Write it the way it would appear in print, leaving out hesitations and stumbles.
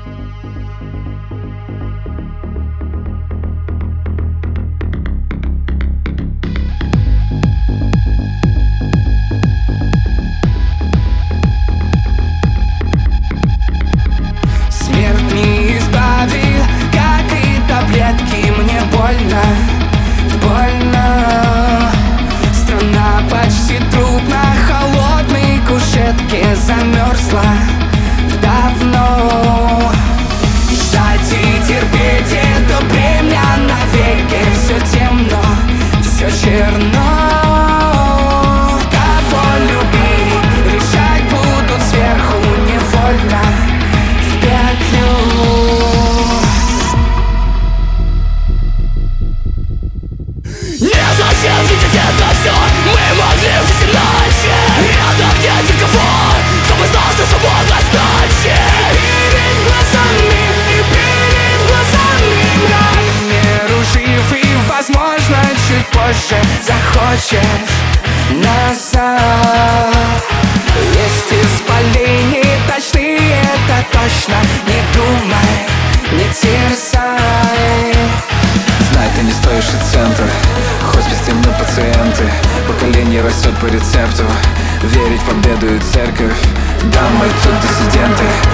Замерзла давно. Ждать и терпеть это время навеки. Все темно, все черно. Кого любить, решать будут сверху невольно в петлю. Незачем видеть это все, мы могли жить иначе. Это где диково, чтобы остался свободной сдачи. И перед глазами мрак. Мир жив и, возможно, чуть позже захочешь назад. Есть исполины точные, это точно. Не думай, не терзай. Знай, ты не стоишь и цента. Хоспис темны пациенты. Поколение растет по рецепту. Верить в победу и церковь. Да, мы тут диссиденты.